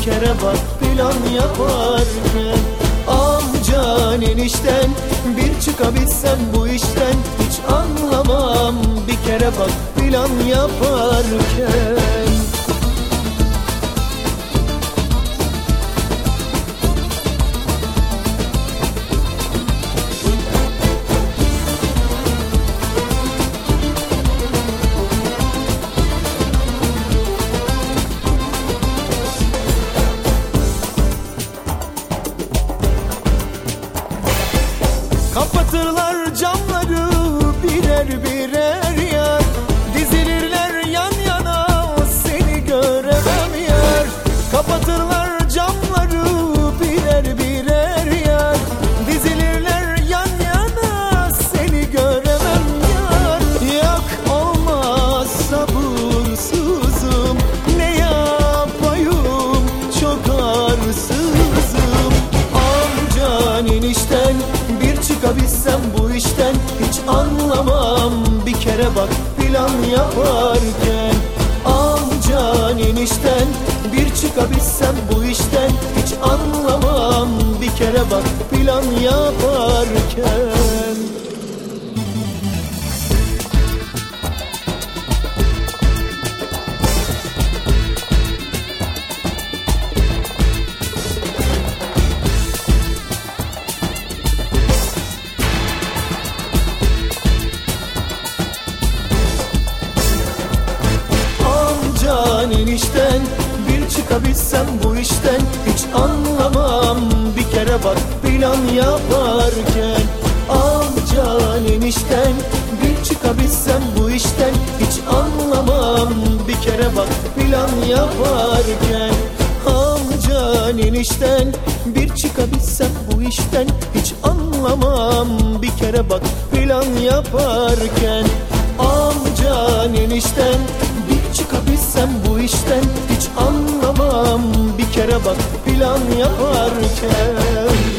kere bak plan yaparken. Amcan enişten bir çıkabilsem bu işten, hiç anlamam bir kere bak plan yaparken. Kapatırlar camları birer birer yar, dizilirler yan yana seni göremem yar. Kapatırlar camları birer birer yar, dizilirler yan yana seni göremem yar. Yak olmaz sabırsızım, ne yapayım çok arsızım. Amcan enişten bir çıkabilsem bu işten, hiç anlamam bir kere bak plan yaparken. Amcan enişten bir çıkabilsem bu işten, hiç anlamam bir kere bak plan yaparken. Enişten bir çıkabilsem bu işten, hiç anlamam bir kere bak plan yaparken. Amcan enişten bir çıkabilsem bu işten, hiç anlamam bir kere bak plan yaparken. Amcan enişten bir çıkabilsem bu işten, hiç anlamam bir kere bak plan yaparken. Amcan enişten çıkabilsem bu işten, hiç anlamam bir kere bak plan yaparken.